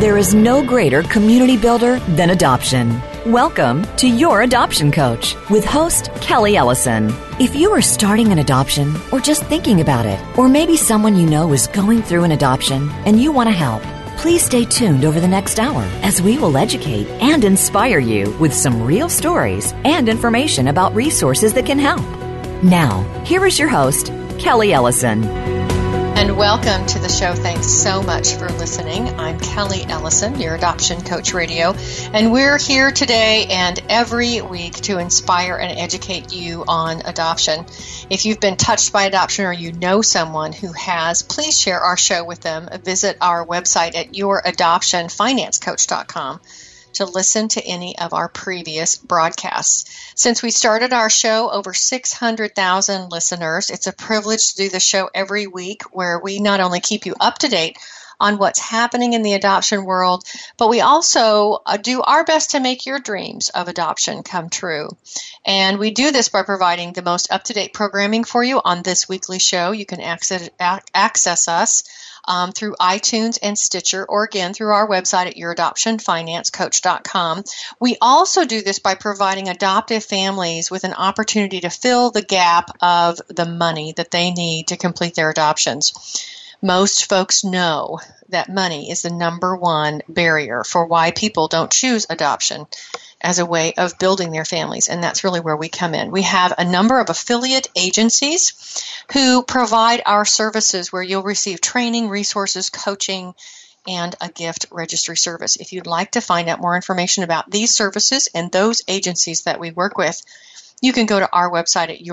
There is no greater community builder than adoption. Welcome to Your Adoption Coach with host Kelly Ellison. If you are starting an adoption or just thinking about it, or maybe someone you know is going through an adoption and you want to help, please stay tuned over the next hour as we will educate and inspire you with some real stories and information about resources that can help. Now, here is your host, Kelly Ellison. And welcome to the show. Thanks so much for listening. I'm Kelly Ellison, your Adoption Coach Radio, and we're here today and every week to inspire and educate you on adoption. If you've been touched by adoption or you know someone who has, please share our show with them. Visit our website at youradoptionfinancecoach.com to listen to any of our previous broadcasts. Since we started our show, over 600,000 listeners. It's a privilege to do the show every week where we not only keep you up to date on what's happening in the adoption world, but we also do our best to make your dreams of adoption come true. And we do this by providing the most up-to-date programming for you on this weekly show. You can access us through iTunes and Stitcher, or again through our website at youradoptionfinancecoach.com. We also do this by providing adoptive families with an opportunity to fill the gap of the money that they need to complete their adoptions. Most folks know that money is the number one barrier for why people don't choose adoption as a way of building their families, and that's really where we come in. We have a number of affiliate agencies who provide our services where you'll receive training, resources, coaching, and a gift registry service. If you'd like to find out more information about these services and those agencies that we work with, you can go to our website at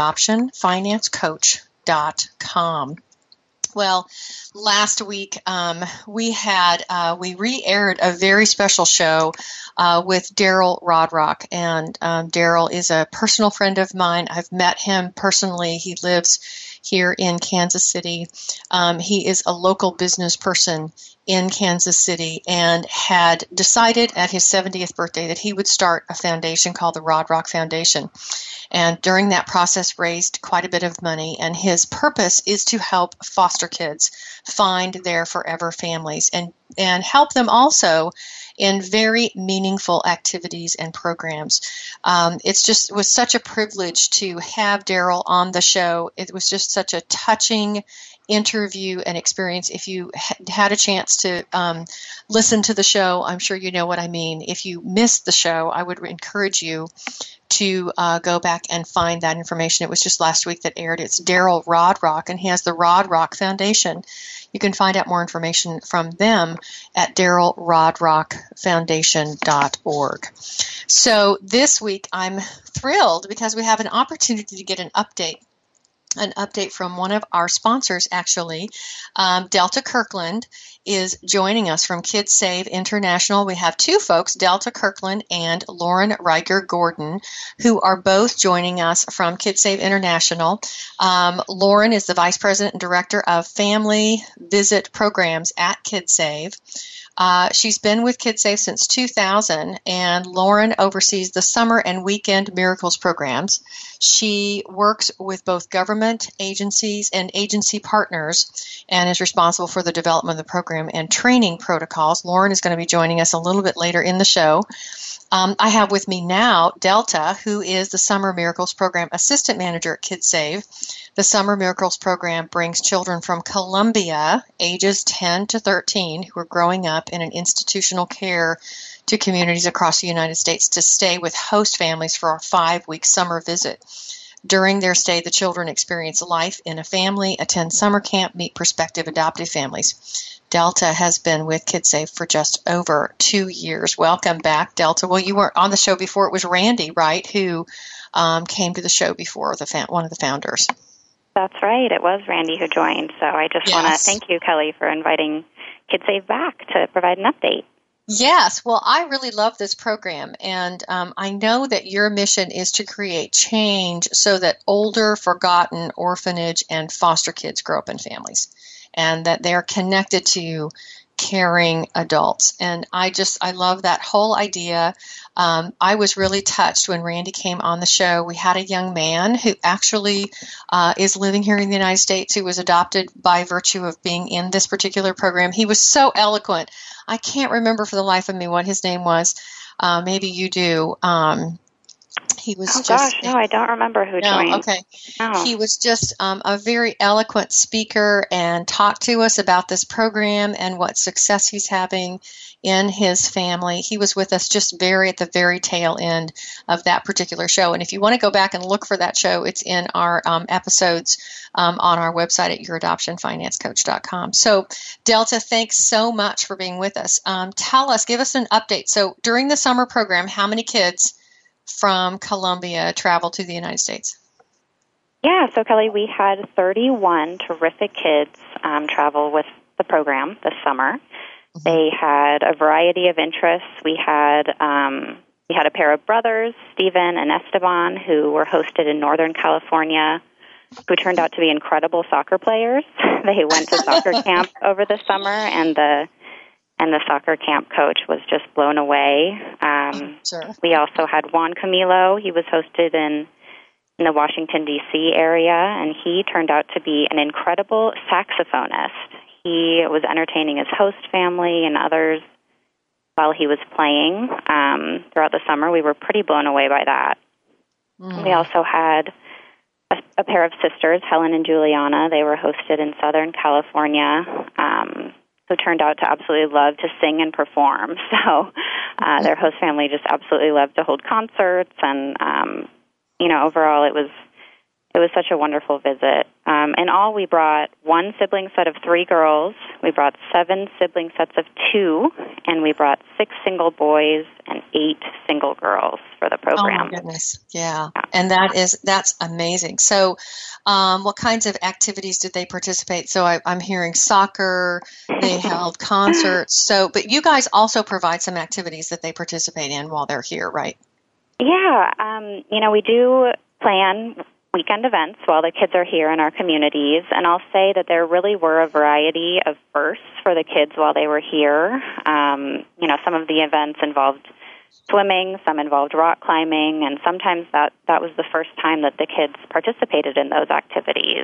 youradoptionfinancecoach.com. Well, last week we re-aired a very special show with Daryl Rodrock, and Daryl is a personal friend of mine. I've met him personally. He lives here in Kansas City. He is a local business person in Kansas City and had decided at his 70th birthday that he would start a foundation called the Rodrock Foundation. And during that process raised quite a bit of money, and his purpose is to help foster kids find their forever families and help them also in very meaningful activities and programs. It was such a privilege to have Daryl on the show. It was just such a touching interview and experience. If you had a chance to listen to the show, I'm sure you know what I mean. If you missed the show, I would encourage you to go back and find that information. It was just last week that aired. It's Daryl Rodrock, and he has the Rodrock Foundation. You can find out more information from them at darylrodrockfoundation.org. So this week I'm thrilled because we have an opportunity to get an update from one of our sponsors, actually. Delta Kirkland is joining us from Kids Save International. We have two folks, Delta Kirkland and Lauren Riker Gordon, who are both joining us from Kids Save International. Lauren is the Vice President and Director of Family Visit Programs at Kids Save. She's been with Kids Save since 2000, and Lauren oversees the summer and weekend Miracles programs. She works with both government agencies and agency partners and is responsible for the development of the program and training protocols. Lauren is going to be joining us a little bit later in the show. I have with me now Delta, who is the Summer Miracles Program Assistant Manager at Kids Save. The Summer Miracles Program brings children from Columbia, ages 10 to 13, who are growing up in an institutional care to communities across the United States to stay with host families for a 5-week summer visit. During their stay, the children experience life in a family, attend summer camp, meet prospective adoptive families. Delta has been with Kids Save for just over 2 years. Welcome back, Delta. Well, you were on the show before. It was Randy, right, who came to the show before, one of the founders. That's right. It was Randy who joined. So I just want to thank you, Kelly, for inviting Kids Save back to provide an update. Yes. Well, I really love this program, and I know that your mission is to create change so that older, forgotten orphanage and foster kids grow up in families, and that they're connected to caring adults. And I love that whole idea. I was really touched when Randy came on the show. We had a young man who actually is living here in the United States who was adopted by virtue of being in this particular program. He was so eloquent. I can't remember for the life of me what his name was. Maybe you do. He was gosh, no, I don't remember who joined. Okay. No. He was just a very eloquent speaker and talked to us about this program and what success he's having in his family. He was with us just at the very tail end of that particular show. And if you want to go back and look for that show, it's in our episodes on our website at YourAdoptionFinanceCoach.com. So, Delta, thanks so much for being with us. Give us an update. So, during the summer program, how many kids from Colombia travel to the United States? Yeah, so Kelly, we had 31 terrific kids travel with the program this summer. Mm-hmm. They had a variety of interests. We had a pair of brothers, Stephen and Esteban, who were hosted in Northern California, who turned out to be incredible soccer players. They went to soccer camp over the summer, and the soccer camp coach was just blown away. Sure. We also had Juan Camilo. He was hosted in the Washington, D.C. area, and he turned out to be an incredible saxophonist. He was entertaining his host family and others while he was playing throughout the summer. We were pretty blown away by that. Mm. We also had a pair of sisters, Helen and Juliana. They were hosted in Southern California, who turned out to absolutely love to sing and perform. So their host family just absolutely loved to hold concerts, and overall it was such a wonderful visit. In all, we brought one sibling set of 3 girls, we brought 7 sibling sets of 2, and we brought 6 single boys and 8 single girls for the program. Oh my goodness, yeah. And that's amazing. So what kinds of activities did they participate? So I'm hearing soccer, they held concerts. But you guys also provide some activities that they participate in while they're here, right? Yeah, we do plan weekend events while the kids are here in our communities, and I'll say that there really were a variety of firsts for the kids while they were here. Some of the events involved swimming, some involved rock climbing, and sometimes that was the first time that the kids participated in those activities.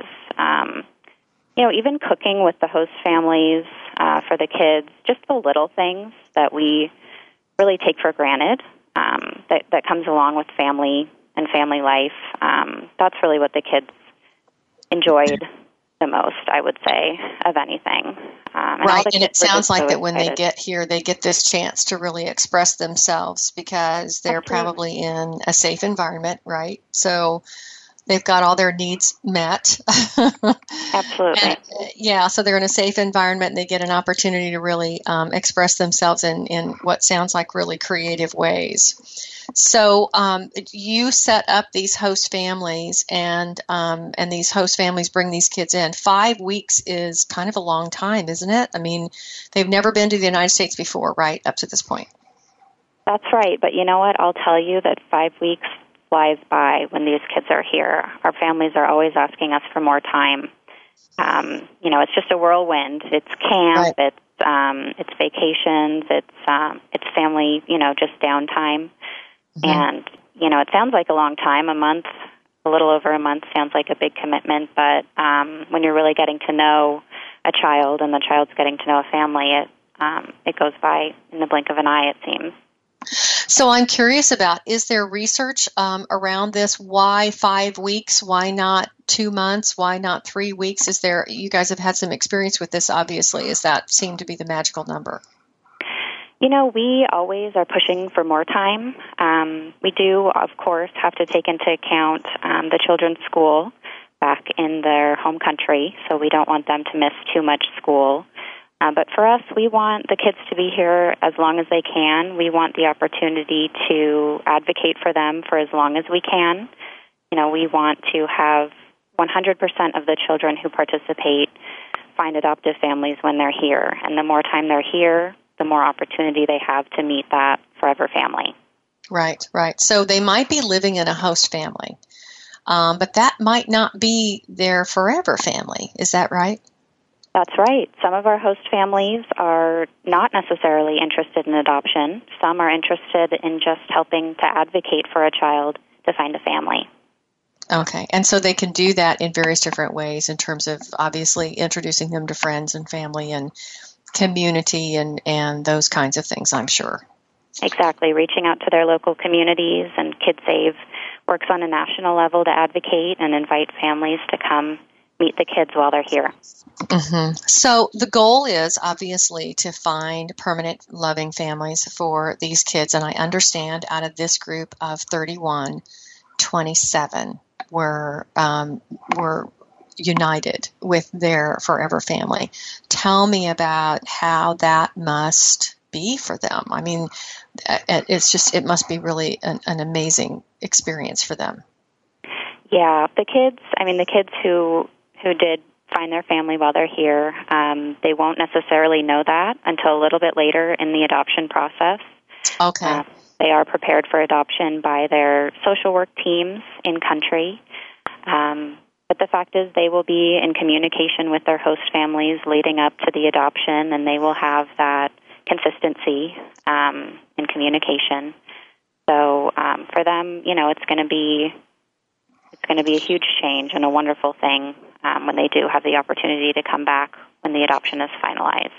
Even cooking with the host families for the kids, just the little things that we really take for granted that comes along with family and family life. That's really what the kids enjoyed the most, I would say, of anything. Right, and it sounds like that when they get here, they get this chance to really express themselves because they're probably in a safe environment, right? So they've got all their needs met. Absolutely. So they're in a safe environment and they get an opportunity to really express themselves in what sounds like really creative ways. So you set up these host families, and these host families bring these kids in. 5 weeks is kind of a long time, isn't it? I mean, they've never been to the United States before, right, up to this point? That's right. But you know what? I'll tell you that 5 weeks flies by when these kids are here. Our families are always asking us for more time. It's just a whirlwind. It's camp. Right. It's vacations. It's family. Just downtime. Mm-hmm. And it sounds like a long time. A little over a month sounds like a big commitment. But when you're really getting to know a child and the child's getting to know a family, it goes by in the blink of an eye, it seems. So I'm curious about, is there research around this? Why 5 weeks? Why not 2 months? Why not 3 weeks? You guys have had some experience with this, obviously. Does that seem to be the magical number? We always are pushing for more time. We do, of course, have to take into account the children's school back in their home country, so we don't want them to miss too much school. But for us, we want the kids to be here as long as they can. We want the opportunity to advocate for them for as long as we can. We want to have 100% of the children who participate find adoptive families when they're here. And the more time they're here, the more opportunity they have to meet that forever family. Right. So they might be living in a host family, but that might not be their forever family. Is that right? That's right. Some of our host families are not necessarily interested in adoption. Some are interested in just helping to advocate for a child to find a family. Okay. And so they can do that in various different ways in terms of obviously introducing them to friends and family and community and those kinds of things, I'm sure. Exactly, reaching out to their local communities, and KidSave works on a national level to advocate and invite families to come meet the kids while they're here. Mm-hmm. So the goal is obviously to find permanent loving families for these kids, and I understand out of this group of 31, 27 were united with their forever family. Tell me about how that must be for them. I mean, it must be really an amazing experience for them. Yeah, the kids who did find their family while they're here, they won't necessarily know that until a little bit later in the adoption process. Okay. They are prepared for adoption by their social work teams in country. But the fact is they will be in communication with their host families leading up to the adoption, and they will have that consistency in communication. So for them, it's going to be a huge change and a wonderful thing when they do have the opportunity to come back when the adoption is finalized.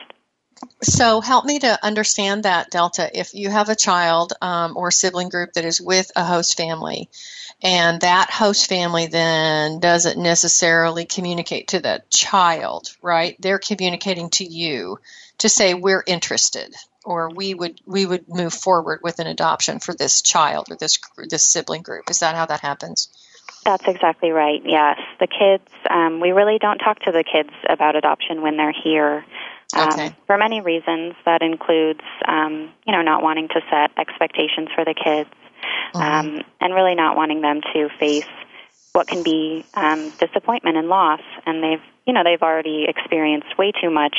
So help me to understand that, Delta. If you have a child or sibling group that is with a host family, and that host family then doesn't necessarily communicate to the child, right? They're communicating to you to say we're interested, or we would move forward with an adoption for this child or this sibling group. Is that how that happens? That's exactly right. Yes, the kids. We really don't talk to the kids about adoption when they're here. Okay. For many reasons, that includes, not wanting to set expectations for the kids, and really not wanting them to face what can be disappointment and loss. And they've already experienced way too much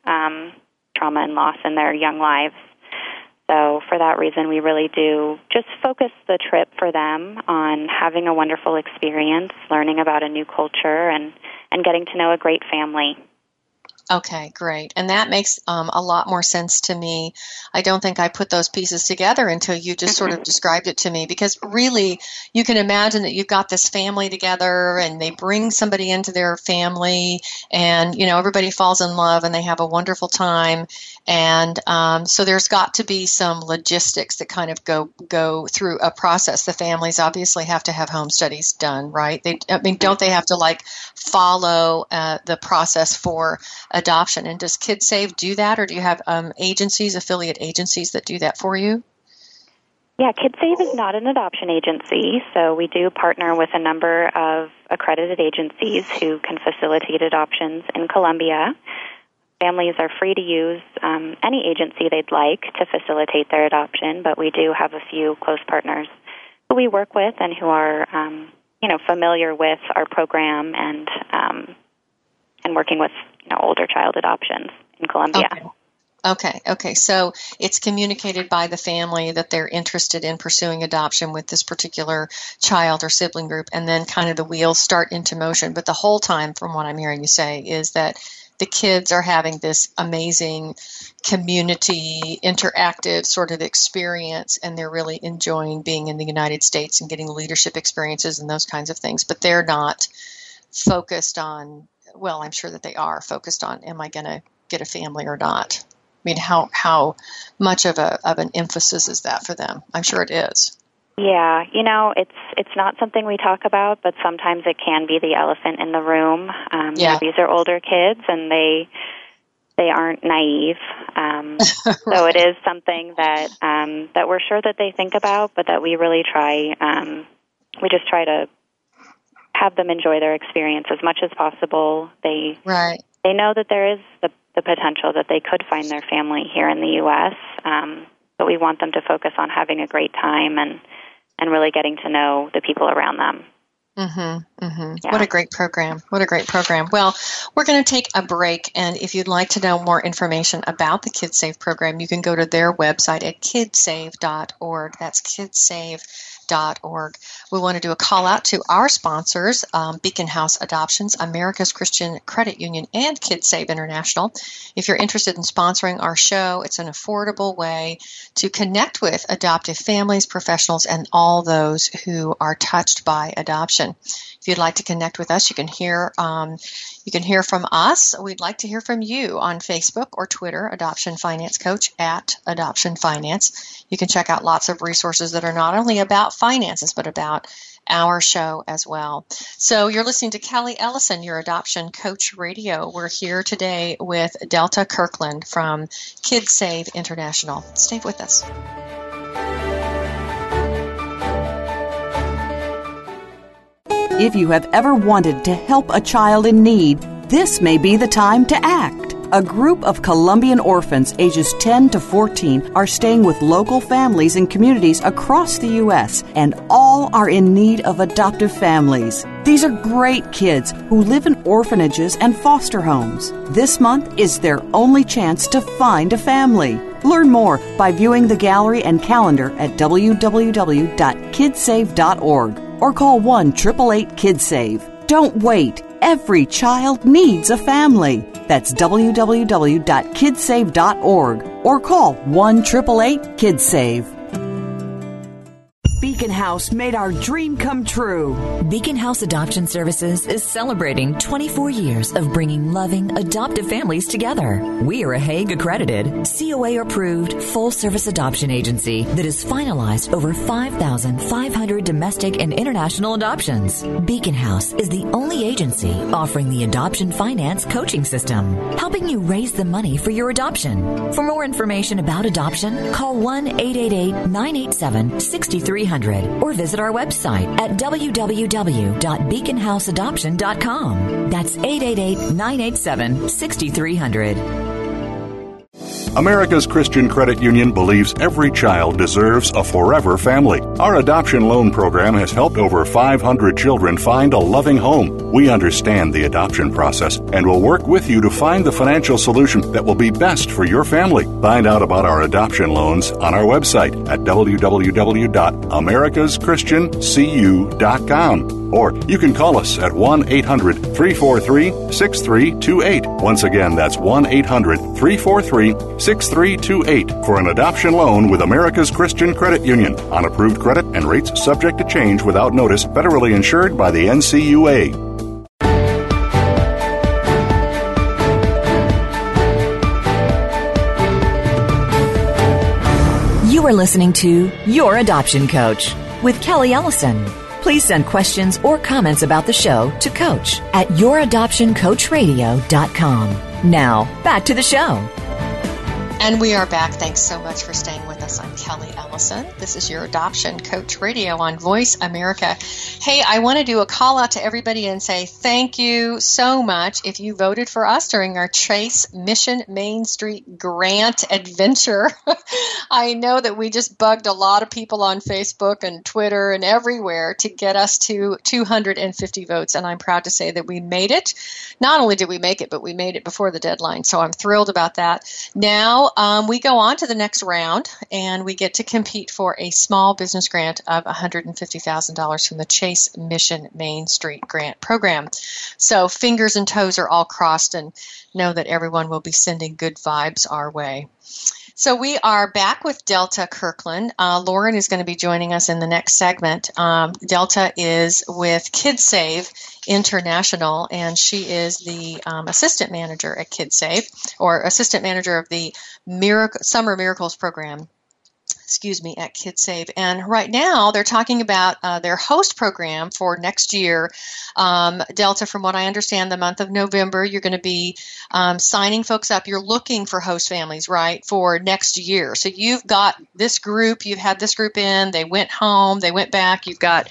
trauma and loss in their young lives. So for that reason, we really do just focus the trip for them on having a wonderful experience, learning about a new culture, and getting to know a great family. Okay, great. And that makes a lot more sense to me. I don't think I put those pieces together until you just sort of described it to me, because really you can imagine that you've got this family together and they bring somebody into their family and, everybody falls in love and they have a wonderful time. And so there's got to be some logistics that kind of go through a process. The families obviously have to have home studies done, right? Don't they have to follow the process for adoption? And does KidSave do that, or do you have affiliate agencies that do that for you? Yeah, KidSave is not an adoption agency, so we do partner with a number of accredited agencies who can facilitate adoptions in Colombia. Families are free to use any agency they'd like to facilitate their adoption, but we do have a few close partners who we work with and who are, familiar with our program and working with older child adoptions in Colombia. Okay. So it's communicated by the family that they're interested in pursuing adoption with this particular child or sibling group, and then kind of the wheels start into motion. But the whole time, from what I'm hearing you say, is that the kids are having this amazing community interactive sort of experience, and they're really enjoying being in the United States and getting leadership experiences and those kinds of things. But they're not focused on, well, I'm sure that they are focused on, am I going to get a family or not? I mean, how much of an emphasis is that for them? I'm sure it is. Yeah, it's not something we talk about, but sometimes it can be the elephant in the room. These are older kids, and they aren't naive. Right. So it is something that we're sure that they think about, but that we really try. We just try to have them enjoy their experience as much as possible. They know that there is the potential that they could find their family here in the U.S., but we want them to focus on having a great time and really getting to know the people around them. Yeah. What a great program. Well, we're going to take a break, and if you'd like to know more information about the KidSave program, you can go to their website at kidsave.org. That's kidsave.org. We want to do a call out to our sponsors, Beacon House Adoptions, America's Christian Credit Union, and KidSave International. If you're interested in sponsoring our show, it's an affordable way to connect with adoptive families, professionals, and all those who are touched by adoption. If you'd like to connect with us, you can hear You can hear from us. We'd like to hear from you on Facebook or Twitter, Adoption Finance Coach at Adoption Finance. You can check out lots of resources that are not only about finances, but about our show as well. So you're listening to Kelly Ellison, your Adoption Coach Radio. We're here today with Delta Kirkland from KidSave International. Stay with us. If you have ever wanted to help a child in need, this may be the time to act. A group of Colombian orphans ages 10 to 14 are staying with local families and communities across the U.S., and all are in need of adoptive families. These are great kids who live in orphanages and foster homes. This month is their only chance to find a family. Learn more by viewing the gallery and calendar at www.kidsave.org or call 1-888-KIDSAVE. Don't wait. Every child needs a family. That's www.kidsave.org or call 1-888-KIDSAVE. Beacon House made our dream come true. Beacon House Adoption Services is celebrating 24 years of bringing loving, adoptive families together. We are a Hague-accredited, COA-approved, full-service adoption agency that has finalized over 5,500 domestic and international adoptions. Beacon House is the only agency offering the adoption finance coaching system, helping you raise the money for your adoption. For more information about adoption, call 1-888-987-6300 or visit our website at www.beaconhouseadoption.com. That's 888-987-6300. America's Christian Credit Union believes every child deserves a forever family. Our adoption loan program has helped over 500 children find a loving home. We understand the adoption process and will work with you to find the financial solution that will be best for your family. Find out about our adoption loans on our website at www.americaschristiancu.com. Or you can call us at 1-800-343-6328. Once again, that's 1-800-343-6328 for an adoption loan with America's Christian Credit Union. On approved credit and rates subject to change without notice, federally insured by the NCUA. You are listening to Your Adoption Coach with Kelly Ellison. Please send questions or comments about the show to Coach at youradoptioncoachradio.com. Now, back to the show. And we are back. Thanks so much for staying with us. I'm Kelly Ellison. This is your Adoption Coach Radio on Voice America. Hey, I want to do a call out to everybody and say thank you so much if you voted for us during our Chase Mission Main Street Grant Adventure. I know that we just bugged a lot of people on Facebook and Twitter and everywhere to get us to 250 votes, and I'm proud to say that we made it. Not only did we make it, but we made it before the deadline, so I'm thrilled about that. Now, we go on to the next round, and we get to compete for a small business grant of $150,000 from the Chase Mission Main Street Grant Program. So fingers and toes are all crossed, and know that everyone will be sending good vibes our way. So we are back with Delta Kirkland. Lauren is going to be joining us in the next segment. Delta is with KidSave International, and she is the assistant manager at KidSave, or assistant manager of the Summer Miracles program. At KidSave. And right now they're talking about their host program for next year. Delta, from what I understand, the month of November, you're going to be signing folks up. You're looking for host families, right, for next year. So you've got this group, you've had this group in, they went home, they went back. You've got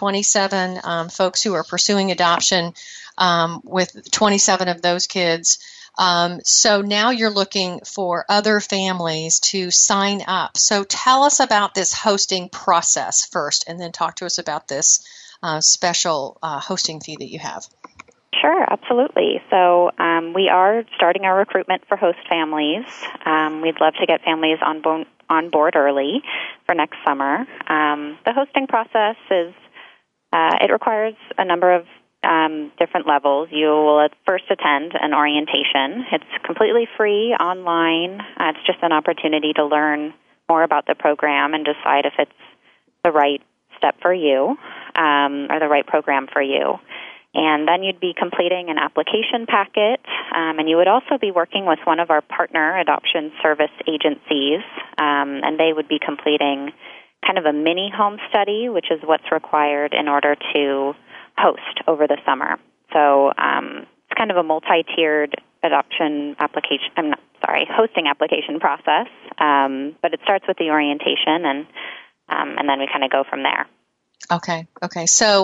27 folks who are pursuing adoption with 27 of those kids. So now you're looking for other families to sign up. So tell us about this hosting process first, and then talk to us about this special hosting fee that you have. Sure, absolutely. So we are starting our recruitment for host families. We'd love to get families on board early for next summer. The hosting process is it requires a number of different levels. You will first attend an orientation. It's completely free online. It's just an opportunity to learn more about the program and decide if it's the right step for you or the right program for you. And then you'd be completing an application packet, and you would also be working with one of our partner adoption service agencies, and they would be completing kind of a mini home study, which is what's required in order to host over the summer. So it's kind of a multi-tiered hosting application process, but it starts with the orientation, and then we kind of go from there. Okay. So,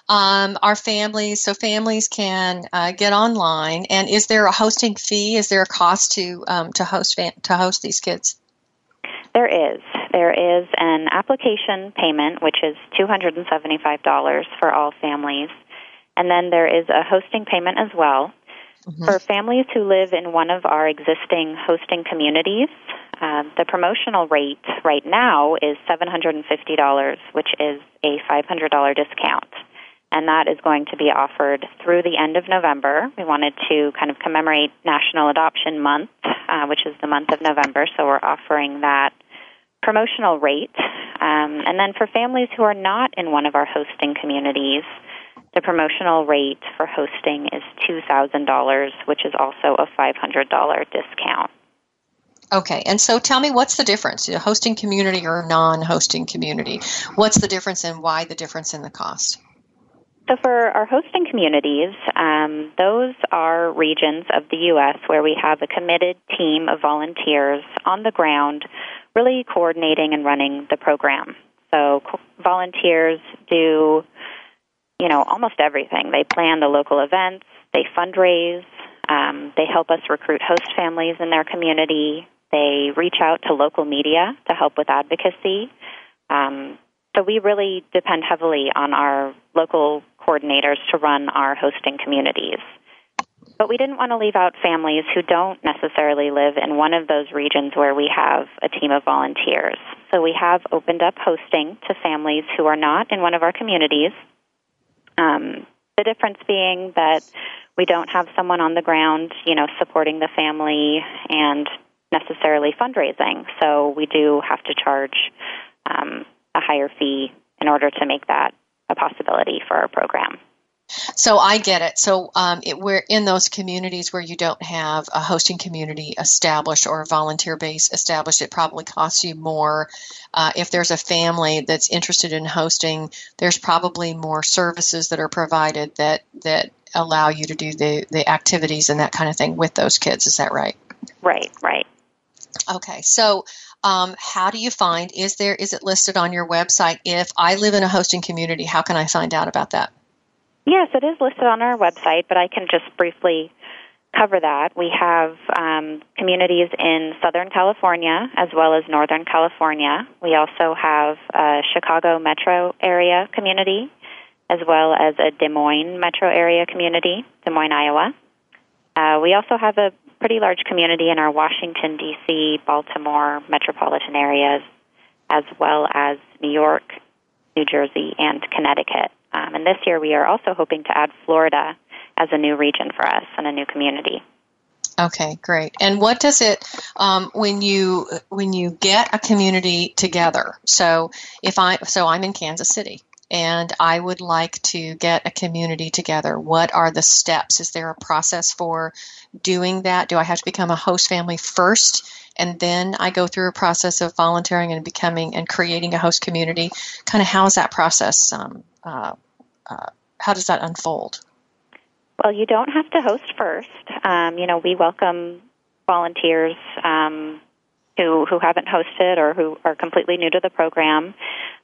families can get online, and is there a hosting fee? Is there a cost to host these kids? There is an application payment, which is $275 for all families, and then there is a hosting payment as well. Mm-hmm. For families who live in one of our existing hosting communities, the promotional rate right now is $750, which is a $500 discount. And that is going to be offered through the end of November. We wanted to kind of commemorate National Adoption Month, which is the month of November, so we're offering that promotional rate. And then for families who are not in one of our hosting communities, the promotional rate for hosting is $2,000, which is also a $500 discount. Okay, and so tell me, what's the difference, a hosting community or a non-hosting community? What's the difference, and why the difference in the cost? So for our hosting communities, those are regions of the U.S. where we have a committed team of volunteers on the ground really coordinating and running the program. So volunteers do almost everything. They plan the local events, they fundraise, they help us recruit host families in their community, they reach out to local media to help with advocacy. So we really depend heavily on our local coordinators to run our hosting communities. But we didn't want to leave out families who don't necessarily live in one of those regions where we have a team of volunteers. So we have opened up hosting to families who are not in one of our communities. The difference being that we don't have someone on the ground, supporting the family and necessarily fundraising. So we do have to charge a higher fee in order to make that a possibility for our program. So I get it. So we're in those communities where you don't have a hosting community established or a volunteer base established. It probably costs you more. If there's a family that's interested in hosting, there's probably more services that are provided that allow you to do the activities and that kind of thing with those kids. Is that right? Right. Okay. So how do you find, is it listed on your website? If I live in a hosting community, how can I find out about that? Yes, it is listed on our website, but I can just briefly cover that. We have communities in Southern California as well as Northern California. We also have a Chicago metro area community as well as a Des Moines metro area community, Des Moines, Iowa. We also have a pretty large community in our Washington, D.C., Baltimore metropolitan areas, as well as New York, New Jersey, and Connecticut. And this year we are also hoping to add Florida as a new region for us and a new community. Okay, great. And what does it when you get a community together? So I'm in Kansas City and I would like to get a community together. What are the steps? Is there a process for doing that? Do I have to become a host family first, and then I go through a process of volunteering and becoming and creating a host community? Kind of how is that process? How does that unfold? Well, you don't have to host first. We welcome volunteers who haven't hosted or who are completely new to the program.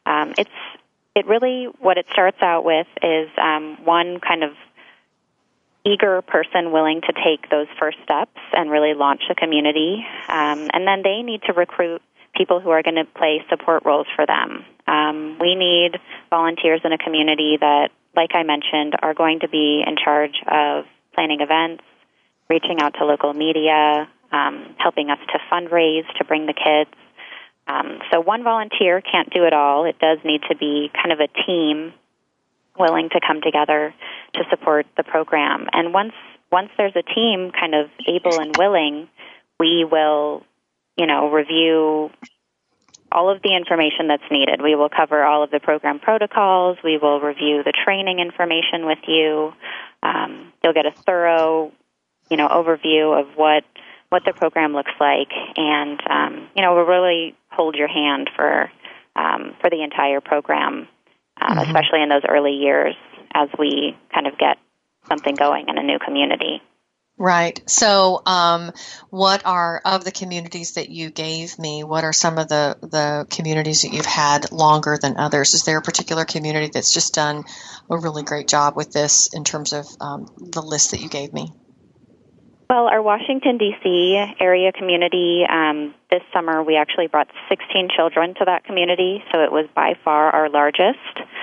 It really, what it starts out with is one kind of eager person willing to take those first steps and really launch a community. And then they need to recruit people who are going to play support roles for them. We need volunteers in a community that, like I mentioned, are going to be in charge of planning events, reaching out to local media, helping us to fundraise to bring the kids. So one volunteer can't do it all. It does need to be kind of a team willing to come together to support the program. And once there's a team kind of able and willing, we will, review all of the information that's needed. We will cover all of the program protocols. We will review the training information with you. You'll get a thorough, overview of what the program looks like, and we'll really hold your hand for the entire program, especially in those early years as we kind of get something going in a new community. Right. So, what are, of the communities that you gave me, what are some of the communities that you've had longer than others? Is there a particular community that's just done a really great job with this in terms of the list that you gave me? Well, our Washington, D.C. area community, this summer we actually brought 16 children to that community, so it was by far our largest.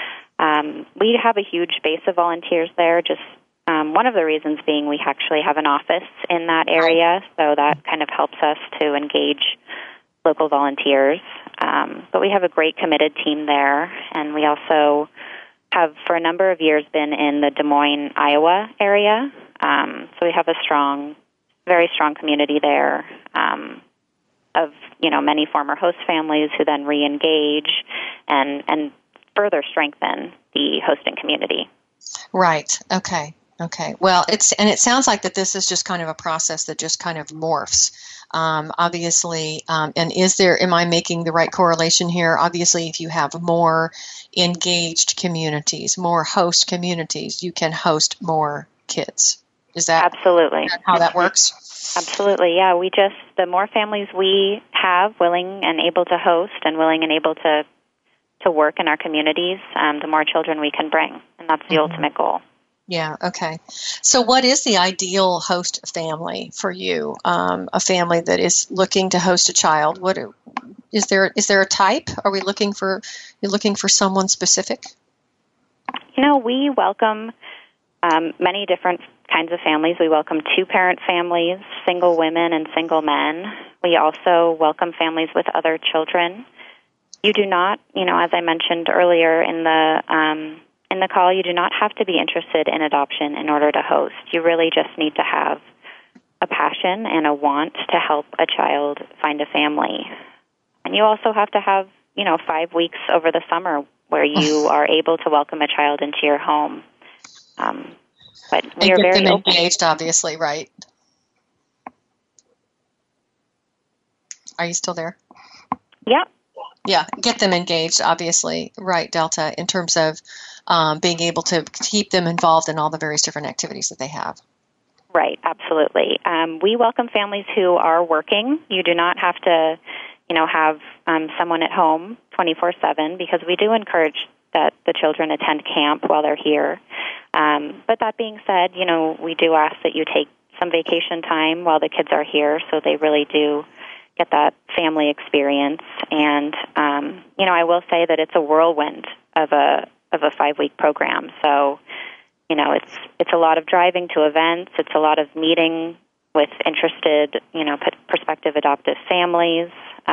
We have a huge base of volunteers there, just one of the reasons being we actually have an office in that area, so that kind of helps us to engage local volunteers. But we have a great committed team there, and we also have for a number of years been in the Des Moines, Iowa area. So we have a very strong community there of many former host families who then re-engage and further strengthen the hosting community. Right. Okay. Well, it sounds like that this is just kind of a process that just kind of morphs. Obviously, and am I making the right correlation here? Obviously, if you have more engaged communities, more host communities, you can host more kids. Is that absolutely how that works? Absolutely, yeah. The more families we have willing and able to host and willing and able to work in our communities, the more children we can bring, and that's the ultimate goal. Yeah, okay. So what is the ideal host family for you? A family that is looking to host a child. Is there a type? Are we looking for someone specific? We welcome many different kinds of families. We welcome two-parent families, single women and single men. We also welcome families with other children. You do not, as I mentioned earlier in the call, you do not have to be interested in adoption in order to host. You really just need to have a passion and a want to help a child find a family. And you also have to have, 5 weeks over the summer where you are able to welcome a child into your home. But we are very open. Engaged, obviously, right? Are you still there? Yep. Yeah, get them engaged, obviously, right, Delta, in terms of being able to keep them involved in all the various different activities that they have. Right, absolutely. We welcome families who are working. You do not have to, have someone at home 24/7 because we do encourage that the children attend camp while they're here. But that being said, we do ask that you take some vacation time while the kids are here so they really do get that family experience. And, I will say that it's a whirlwind of a 5-week program. So, it's a lot of driving to events. It's a lot of meeting with interested, prospective adoptive families.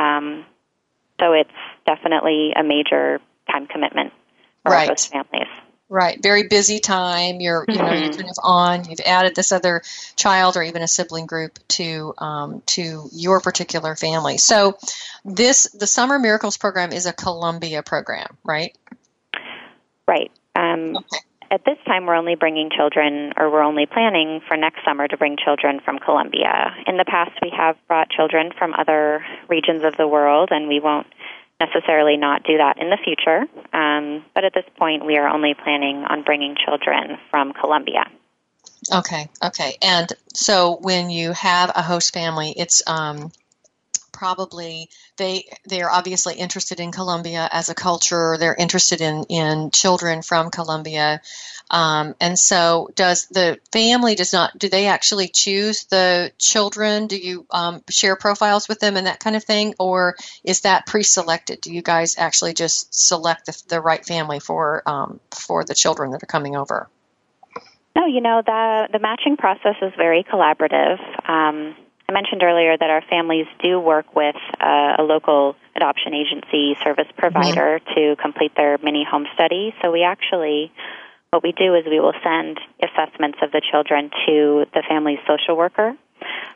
So it's definitely a major time commitment for right. host families. Right. Very busy time. You're kind of you've added this other child or even a sibling group to your particular family. So the Summer Miracles program is a Columbia program, right? Right. Okay. At this time, we're only bringing children, or we're only planning for next summer to bring children from Columbia. In the past, we have brought children from other regions of the world, and we won't necessarily not do that in the future. But at this point, we are only planning on bringing children from Columbia. Okay. And so when you have a host family, it's probably they are obviously interested in Columbia as a culture. They're interested in children from Columbia. And so does the family do they actually choose the children? Do you share profiles with them and that kind of thing? Or is that pre-selected? Do you guys actually just select the right family for the children that are coming over? No, the matching process is very collaborative. I mentioned earlier that our families do work with a local adoption agency service provider to complete their mini home study. So what we do is we will send assessments of the children to the family's social worker.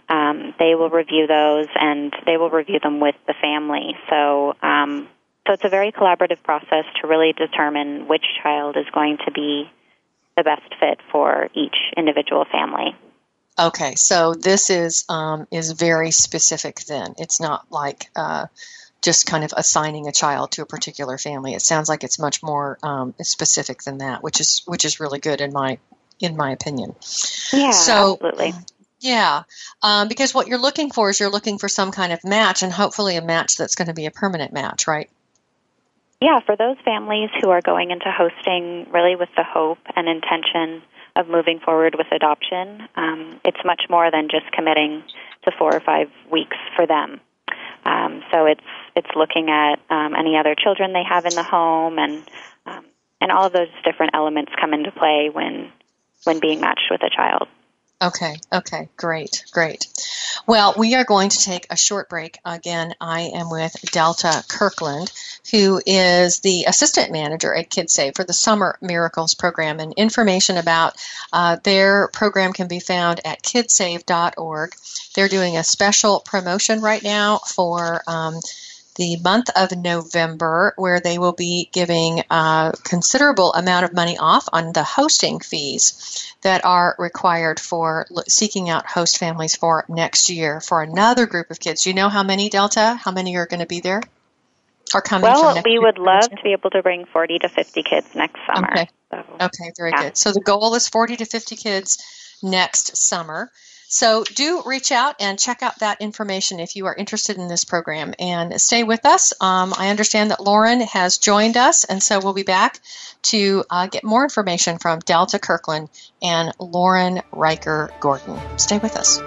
they will review those, and they will review them with the family. So it's a very collaborative process to really determine which child is going to be the best fit for each individual family. Okay, so this is very specific then. It's not like just kind of assigning a child to a particular family. It sounds like it's much more specific than that, which is really good in my opinion. Yeah, so, absolutely. Yeah, because what you're looking for is you're looking for some kind of match, and hopefully a match that's going to be a permanent match, right? Yeah, for those families who are going into hosting really with the hope and intention of moving forward with adoption, it's much more than just committing to 4 or 5 weeks for them. So it's looking at any other children they have in the home, and all of those different elements come into play when being matched with a child. Okay, great. Well, we are going to take a short break. Again, I am with Delta Kirkland, who is the assistant manager at KidSave for the Summer Miracles program. And information about their program can be found at kidsave.org. They're doing a special promotion right now for the month of November, where they will be giving a considerable amount of money off on the hosting fees that are required for seeking out host families for next year for another group of kids. Do you know how many, Delta? How many are going to be there? Are coming from next we year? would love to be able to bring 40 to 50 kids next summer. Okay, very good. So the goal is 40 to 50 kids next summer. So do reach out and check out that information if you are interested in this program, and stay with us. I understand that Lauren has joined us, and so we'll be back to get more information from Delta Kirkland and Lauren Riker Gordon. Stay with us.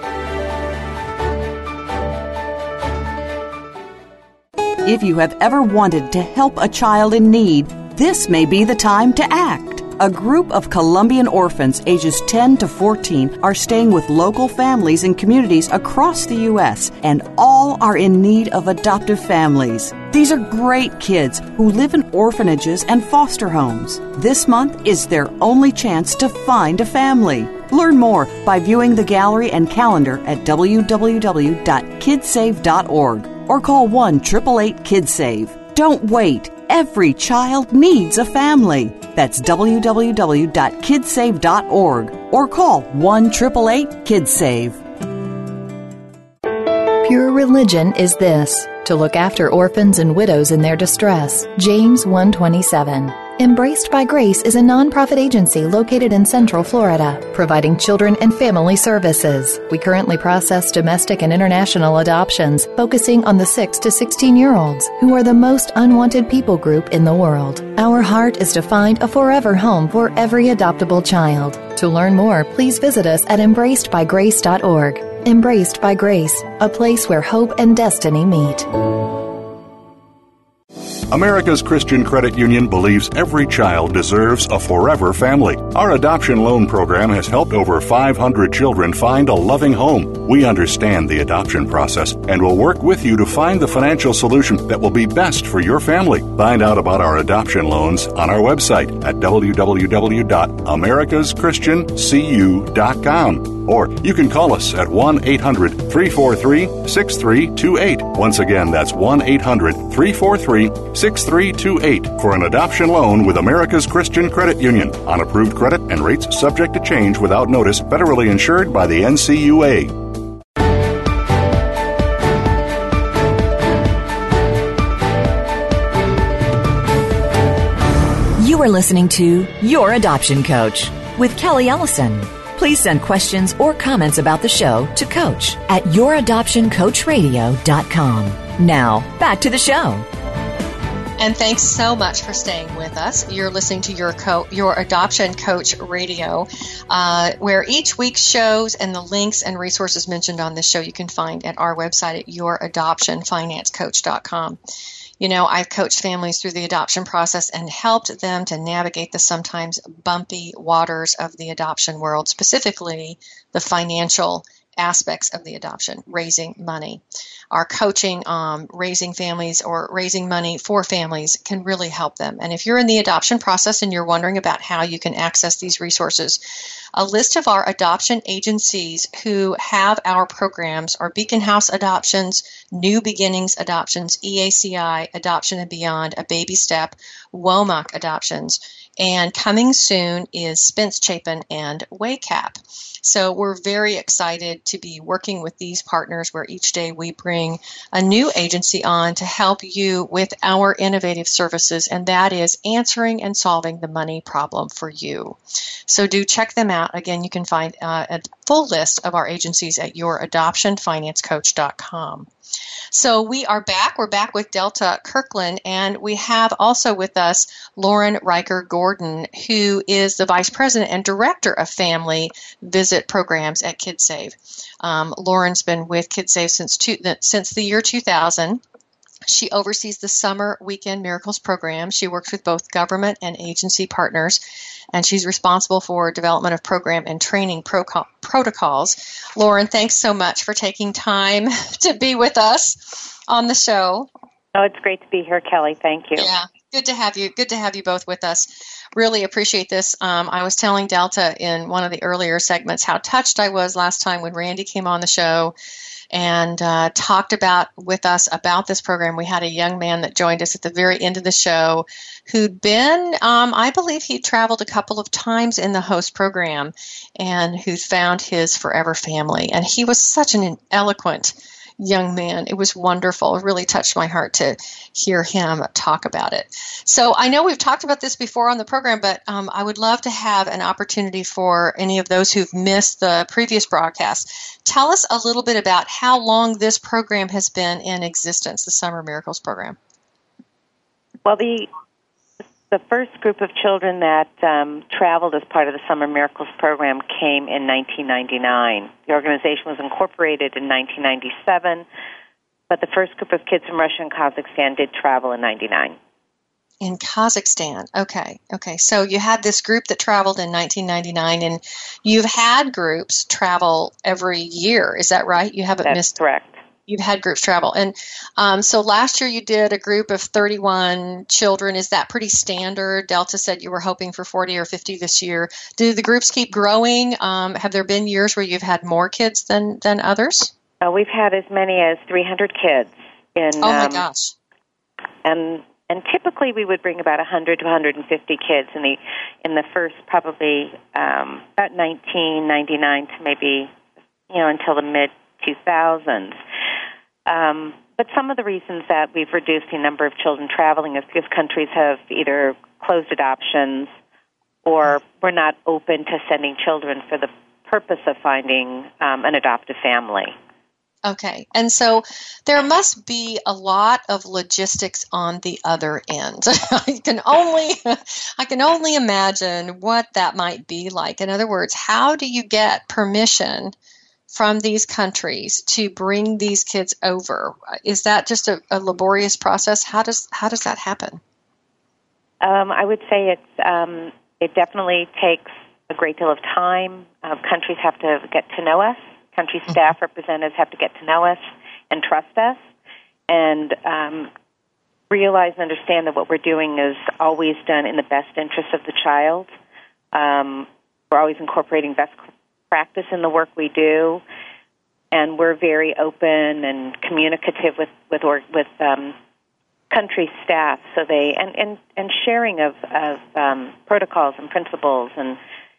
If you have ever wanted to help a child in need, this may be the time to act. A group of Colombian orphans ages 10 to 14 are staying with local families and communities across the U.S., and all are in need of adoptive families. These are great kids who live in orphanages and foster homes. This month is their only chance to find a family. Learn more by viewing the gallery and calendar at www.kidsave.org or call 1-888-KIDSAVE. Don't wait. Every child needs a family. That's www.kidsave.org or call 1-888-KIDSAVE. Pure religion is this: to look after orphans and widows in their distress. James 1:27. Embraced by Grace is a nonprofit agency located in Central Florida, providing children and family services. We currently process domestic and international adoptions, focusing on the 6 to 16-year-olds, who are the most unwanted people group in the world. Our heart is to find a forever home for every adoptable child. To learn more, please visit us at embracedbygrace.org. Embraced by Grace, a place where hope and destiny meet. America's Christian Credit Union believes every child deserves a forever family. Our adoption loan program has helped over 500 children find a loving home. We understand the adoption process and will work with you to find the financial solution that will be best for your family. Find out about our adoption loans on our website at www.americaschristiancu.com. Or you can call us at 1-800-343-6328. Once again, that's 1-800-343-6328 for an adoption loan with America's Christian Credit Union. On approved credit and rates subject to change without notice, federally insured by the NCUA. You are listening to Your Adoption Coach with Kelly Ellison. Please send questions or comments about the show to Coach at youradoptioncoachradio.com. Now, back to the show. And thanks so much for staying with us. You're listening to Your Adoption Coach Radio, where each week's shows and the links and resources mentioned on this show you can find at our website at youradoptionfinancecoach.com. You know, I've coached families through the adoption process and helped them to navigate the sometimes bumpy waters of the adoption world, specifically the financial aspects of the adoption, raising money. Our coaching, raising families or raising money for families can really help them. And if you're in the adoption process and you're wondering about how you can access these resources, a list of our adoption agencies who have our programs are Beacon House Adoptions, New Beginnings Adoptions, EACI, Adoption and Beyond, A Baby Step, Womack Adoptions, and coming soon is Spence Chapin and WACAP. So we're very excited to be working with these partners where each day we bring a new agency on to help you with our innovative services, and that is answering and solving the money problem for you. So do check them out. Again, you can find a full list of our agencies at youradoptionfinancecoach.com. So we are back. We're back with Delta Kirkland, and we have also with us Lauren Riker Gordon, who is the Vice President and Director of Family Visit Programs at KidSave. Lauren's been with KidSave since the year 2000. She oversees the Summer Weekend Miracles program. She works with both government and agency partners, and she's responsible for development of program and training protocols. Lauren, thanks so much for taking time to be with us on the show. Oh, it's great to be here, Kelly. Thank you. Yeah, good to have you. Good to have you both with us. Really appreciate this. I was telling Delta in one of the earlier segments how touched I was last time when Randy came on the show and talked with us about this program. We had a young man that joined us at the very end of the show who'd been, I believe he traveled a couple of times in the host program and who'd found his forever family. And he was such an eloquent young man. It was wonderful. It really touched my heart to hear him talk about it. So I know we've talked about this before on the program, but I would love to have an opportunity for any of those who've missed the previous broadcast. Tell us a little bit about how long this program has been in existence, the Summer Miracles program. Well, the first group of children that traveled as part of the Summer Miracles program came in 1999. The organization was incorporated in 1997, but the first group of kids from Russia and Kazakhstan did travel in 99. In Kazakhstan. Okay. So you had this group that traveled in 1999, and you've had groups travel every year. Is that right? You haven't missed. That's correct. You've had groups travel. And so last year you did a group of 31 children. Is that pretty standard? Delta said you were hoping for 40 or 50 this year. Do the groups keep growing? Have there been years where you've had more kids than others? We've had as many as 300 kids. Oh, my gosh. And typically we would bring about 100 to 150 kids in the first probably about 1999 to maybe, until the mid-2000s. But some of the reasons that we've reduced the number of children traveling is because countries have either closed adoptions or were not open to sending children for the purpose of finding an adoptive family. Okay, and so there must be a lot of logistics on the other end. I can only imagine what that might be like. In other words, how do you get permission from these countries to bring these kids over? Is that just a laborious process? How does that happen? I would say it definitely takes a great deal of time. Countries have to get to know us. Country staff representatives have to get to know us and trust us and realize and understand that what we're doing is always done in the best interest of the child. We're always incorporating best practice in the work we do, and we're very open and communicative with country staff. So they and sharing of protocols and principles and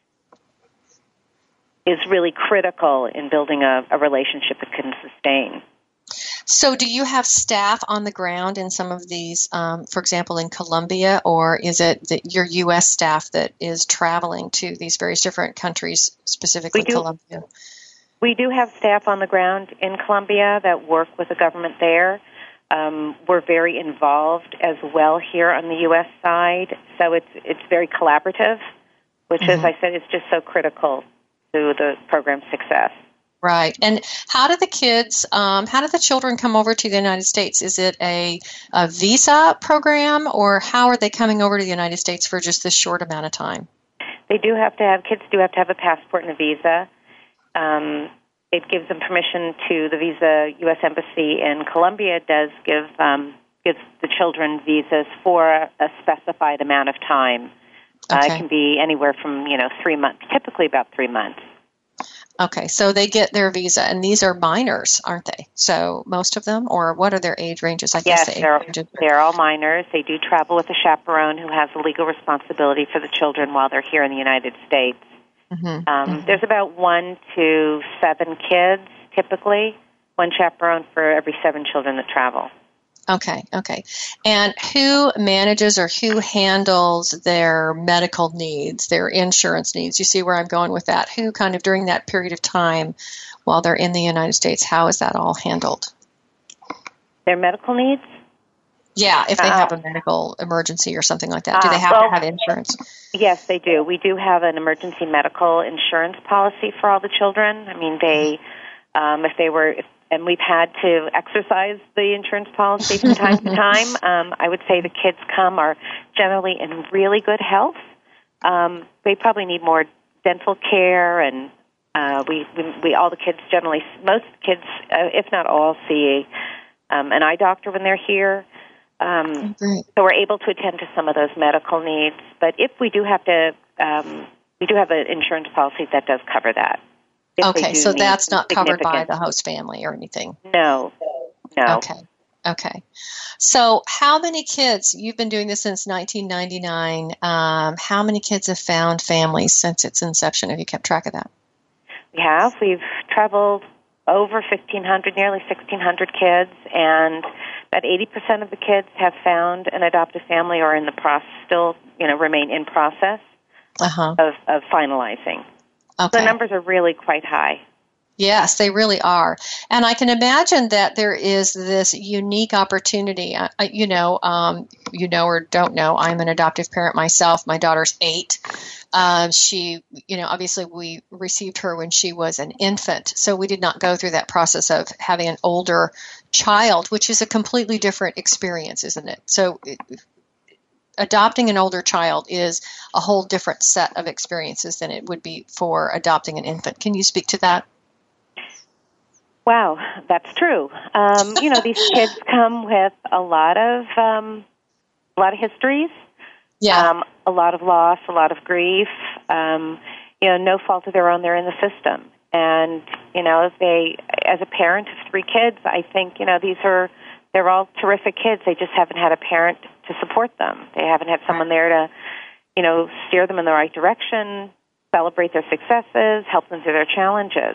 is really critical in building a relationship that can sustain. So do you have staff on the ground in some of these, for example, in Colombia, or is it your U.S. staff that is traveling to these various different countries, specifically Colombia? We do have staff on the ground in Colombia that work with the government there. We're very involved as well here on the U.S. side, so it's very collaborative, which, as I said, is just so critical to the program's success. Right. And how do the children come over to the United States? Is it a visa program, or how are they coming over to the United States for just this short amount of time? Kids do have to have a passport and a visa. It gives them permission to the visa. U.S. Embassy in Colombia does gives the children visas for a specified amount of time. It can be anywhere from 3 months, typically about 3 months. Okay, so they get their visa, and these are minors, aren't they? So most of them, or what are their age ranges? I guess they're all minors. They do travel with a chaperone who has the legal responsibility for the children while they're here in the United States. There's about 1 to 7 kids, typically, 1 chaperone for every 7 children that travel. Okay. And who manages or who handles their medical needs, their insurance needs? You see where I'm going with that? Who kind of during that period of time while they're in the United States, how is that all handled? Their medical needs? Yeah, if they have a medical emergency or something like that. Do they have to have insurance? Yes, they do. We do have an emergency medical insurance policy for all the children. I mean, and we've had to exercise the insurance policy from time to time. I would say the kids are generally in really good health. They probably need more dental care, and most kids, if not all, see an eye doctor when they're here. So we're able to attend to some of those medical needs. But if we do have to, we do have an insurance policy that does cover that. Okay, so that's not covered by the host family or anything? No. Okay. So how many kids, you've been doing this since 1999, how many kids have found families since its inception? Have you kept track of that? We have. We've traveled over 1,500, nearly 1,600 kids, and about 80% of the kids have found an adoptive family or in the still remain in process of finalizing. Okay. The numbers are really quite high. Yes, they really are. And I can imagine that there is this unique opportunity. You know or don't know, I'm an adoptive parent myself. My daughter's 8. She, obviously we received her when she was an infant. So we did not go through that process of having an older child, which is a completely different experience, isn't it? So adopting an older child is a whole different set of experiences than it would be for adopting an infant. Can you speak to that? Wow, that's true. These kids come with a lot of histories. Yeah. A lot of loss, a lot of grief. No fault of their own. They're in the system, and as a parent of 3 kids, I think they're all terrific kids. They just haven't had a parent to support them. They haven't had someone there to, steer them in the right direction, celebrate their successes, help them through their challenges.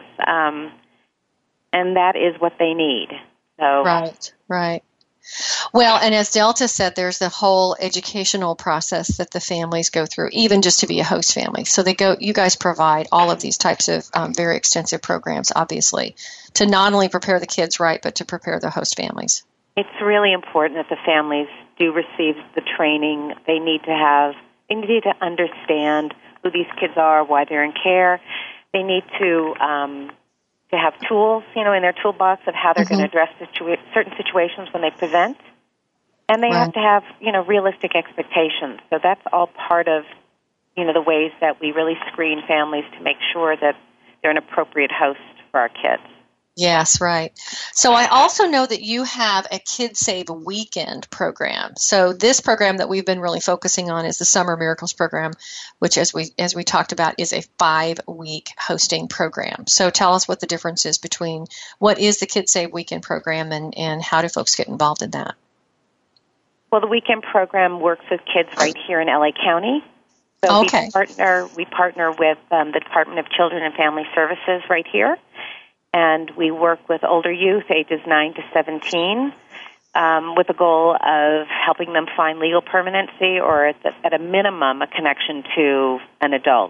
And that is what they need. So. Right. Well, and as Delta said, there's the whole educational process that the families go through, even just to be a host family. So you guys provide all of these types of very extensive programs, obviously, to not only prepare the kids right, but to prepare the host families. It's really important that the families do receive the training they need to understand who these kids are, why they're in care. They need to have tools, in their toolbox of how they're going to address certain situations when they present. And they have to have, realistic expectations. So that's all part of, the ways that we really screen families to make sure that they're an appropriate host for our kids. Yes, right. So I also know that you have a KidSave weekend program. So this program that we've been really focusing on is the Summer Miracles program, which as we talked about is a 5-week hosting program. So tell us what the difference is between what is the KidSave weekend program and how do folks get involved in that? Well, the weekend program works with kids right here in LA County. So we partner with the Department of Children and Family Services right here. And we work with older youth, ages 9 to 17, with the goal of helping them find legal permanency or, at a minimum, a connection to an adult.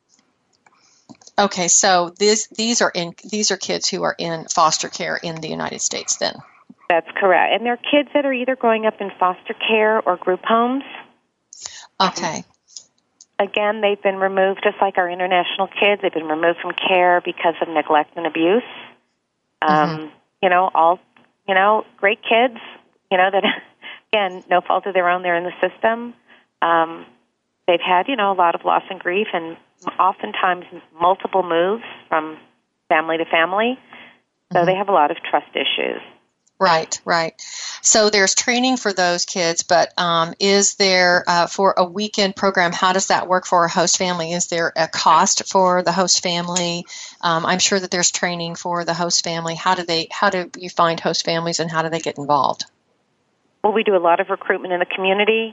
Okay, so these are kids who are in foster care in the United States, then. That's correct, and they're kids that are either growing up in foster care or group homes. Okay. Again, they've been removed, just like our international kids. They've been removed from care because of neglect and abuse. All great kids. That again, no fault of their own. They're in the system. They've had a lot of loss and grief, and oftentimes multiple moves from family to family. So they have a lot of trust issues. Right, right. So there's training for those kids, but is there, for a weekend program, how does that work for a host family? Is there a cost for the host family? I'm sure that there's training for the host family. How do you find host families, and how do they get involved? Well, we do a lot of recruitment in the community.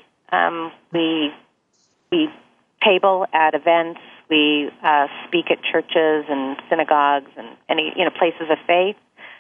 We table at events. We speak at churches and synagogues and any places of faith.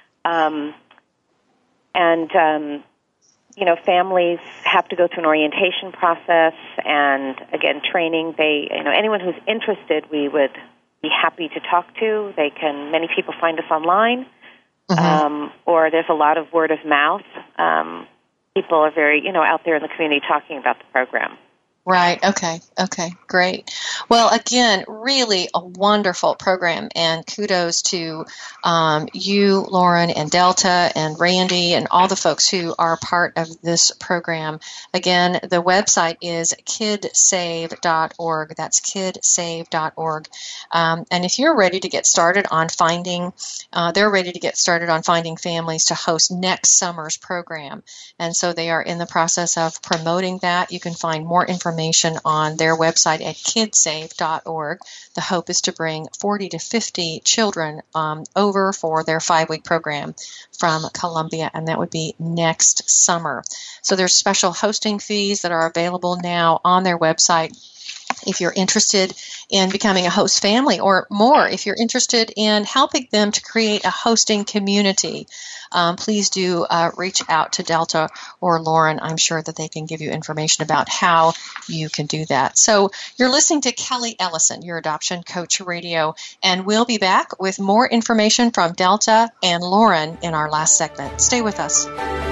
Families have to go through an orientation process and, again, training. Anyone who's interested, we would be happy to talk to. Many people find us online, or there's a lot of word of mouth. People are very, out there in the community talking about the program. Right. Okay, great. Well, again, really a wonderful program, and kudos to you, Lauren, and Delta, and Randy, and all the folks who are part of this program. Again, the website is kidsave.org. That's kidsave.org. And if you're ready to get started on they're ready to get started on finding families to host next summer's program. And so they are in the process of promoting that. You can find more information on their website at kidsave.org. The hope is to bring 40 to 50 children over for their 5-week program from Columbia, and that would be next summer. So there's special hosting fees that are available now on their website. If you're interested in becoming a host family, or more, if you're interested in helping them to create a hosting community, please do reach out to Delta or Lauren. I'm sure that they can give you information about how you can do that. So you're listening to Kelly Ellison, your Adoption Coach Radio, and we'll be back with more information from Delta and Lauren in our last segment. Stay with us.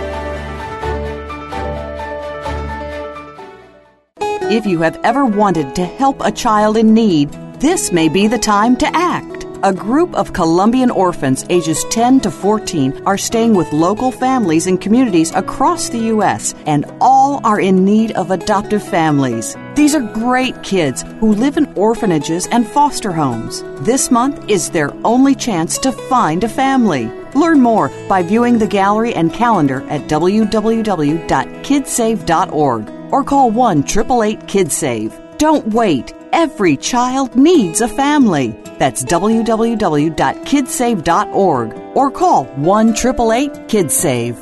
If you have ever wanted to help a child in need, this may be the time to act. A group of Colombian orphans ages 10 to 14 are staying with local families and communities across the U.S., and all are in need of adoptive families. These are great kids who live in orphanages and foster homes. This month is their only chance to find a family. Learn more by viewing the gallery and calendar at www.kidsave.org or call 1-888-KIDSAVE. Don't wait. Every child needs a family. That's www.kidsave.org or call 1-888-KIDSAVE.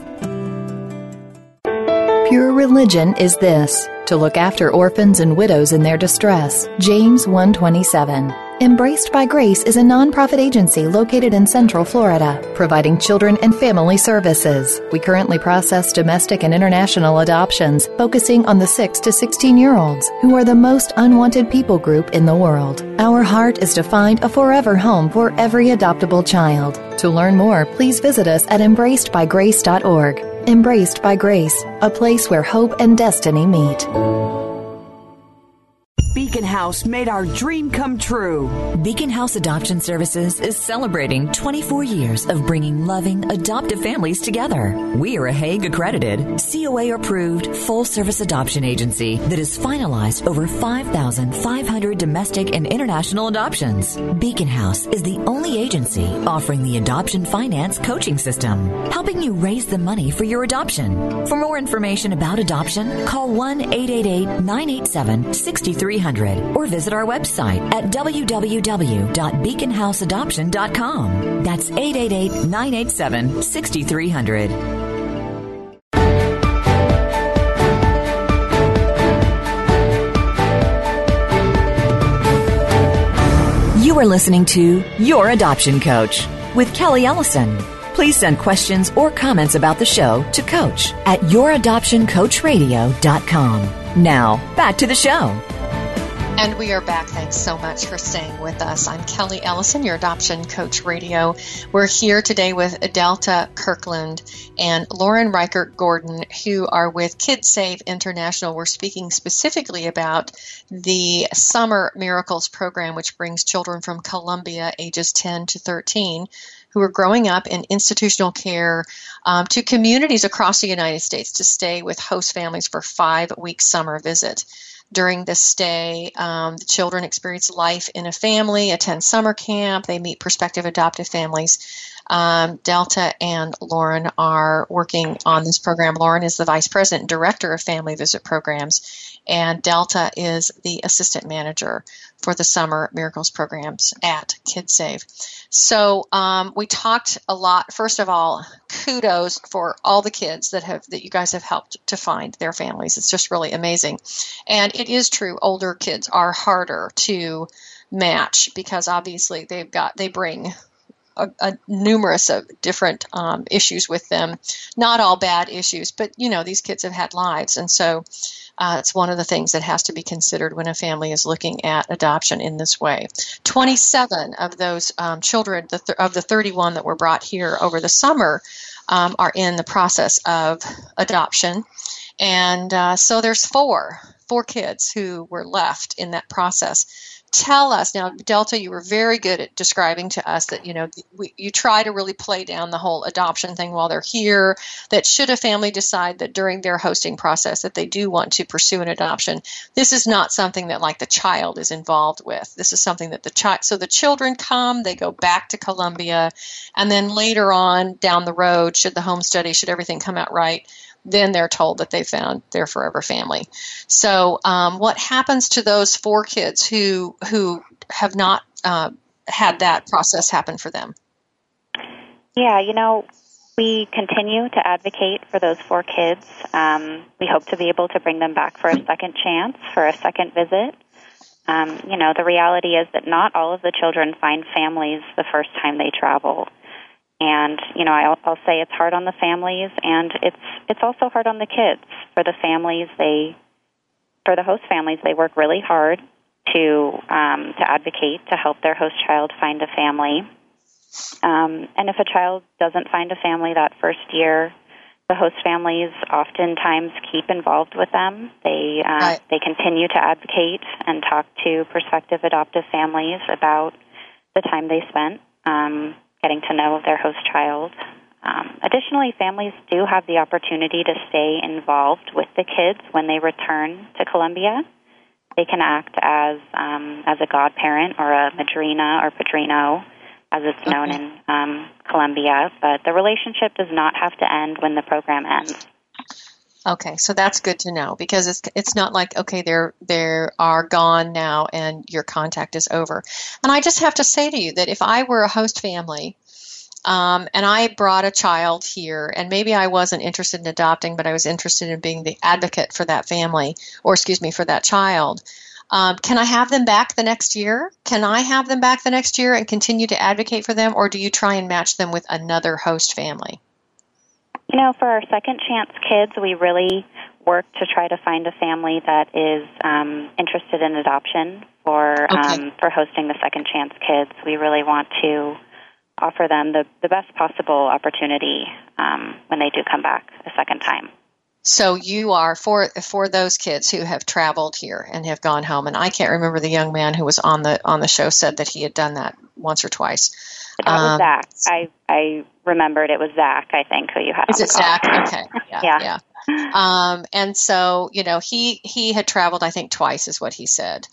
Pure religion is this: to look after orphans and widows in their distress. James 1:27. Embraced by Grace is a nonprofit agency located in Central Florida, providing children and family services. We currently process domestic and international adoptions, focusing on the 6 to 16-year-olds, who are the most unwanted people group in the world. Our heart is to find a forever home for every adoptable child. To learn more, please visit us at embracedbygrace.org. Embraced by Grace, a place where hope and destiny meet. Beacon House made our dream come true. Beacon House Adoption Services is celebrating 24 years of bringing loving, adoptive families together. We are a Hague-accredited, COA-approved, full-service adoption agency that has finalized over 5,500 domestic and international adoptions. Beacon House is the only agency offering the adoption finance coaching system, helping you raise the money for your adoption. For more information about adoption, call 1-888-987-6300 or visit our website at www.beaconhouseadoption.com. That's 888-987-6300. You are listening to Your Adoption Coach with Kelly Ellison. Please send questions or comments about the show to Coach at youradoptioncoachradio.com. Now, back to the show. And we are back. Thanks so much for staying with us. I'm Kelly Ellison, your Adoption Coach Radio. We're here today with Delta Kirkland and Lauren Reichert Gordon, who are with KidSave International. We're speaking specifically about the Summer Miracles program, which brings children from Colombia, ages 10 to 13, who are growing up in institutional care, to communities across the United States to stay with host families for 5-week summer visit. During this stay, the children experience life in a family, attend summer camp, they meet prospective adoptive families. Delta and Lauren are working on this program. Lauren is the Vice President and Director of Family Visit Programs, and Delta is the Assistant Manager for the Summer Miracles programs at KidSave. So we talked a lot. First of all, kudos for all the kids that you guys have helped to find their families. It's just really amazing. And it is true, older kids are harder to match because obviously they bring a numerous of different issues with them. Not all bad issues, but these kids have had lives, and so it's one of the things that has to be considered when a family is looking at adoption in this way. 27 of those children of the 31 that were brought here over the summer are in the process of adoption, and so there's four kids who were left in that process. Tell us now, Delta, you were very good at describing to us that, you try to really play down the whole adoption thing while they're here, that should a family decide that during their hosting process that they do want to pursue an adoption, this is not something that like the child is involved with. This is something that so the children come, they go back to Columbia, and then later on down the road, should the home study, should everything come out right, then they're told that they found their forever family. So what happens to those four kids who have not had that process happen for them? Yeah, we continue to advocate for those four kids. We hope to be able to bring them back for a second chance, for a second visit. The reality is that not all of the children find families the first time they travel. And, I'll say it's hard on the families, and it's also hard on the kids. For the families, for the host families, they work really hard to advocate to help their host child find a family. And if a child doesn't find a family that first year, the host families oftentimes keep involved with them. They continue to advocate and talk to prospective adoptive families about the time they spent getting to know their host child. Additionally, families do have the opportunity to stay involved with the kids when they return to Columbia. They can act as a godparent or a madrina or padrino, as it's known in Columbia, but the relationship does not have to end when the program ends. Okay, so that's good to know, because it's not like, okay, they are gone now and your contact is over. And I just have to say to you that if I were a host family and I brought a child here, and maybe I wasn't interested in adopting, but I was interested in being the advocate for that family, or for that child, can I have them back the next year? Can I have them back the next year and continue to advocate for them, or do you try and match them with another host family? For our second chance kids, we really work to try to find a family that is interested in adoption for hosting the second chance kids. We really want to offer them the best possible opportunity when they do come back a second time. So you are for those kids who have traveled here and have gone home, and I can't remember the young man who was on the show said that he had done that once or twice. That was Zach. I remembered it was Zach, I think, who you had on the call. Is it Zach? Okay. Yeah. And so, he had traveled, I think, twice is what he said,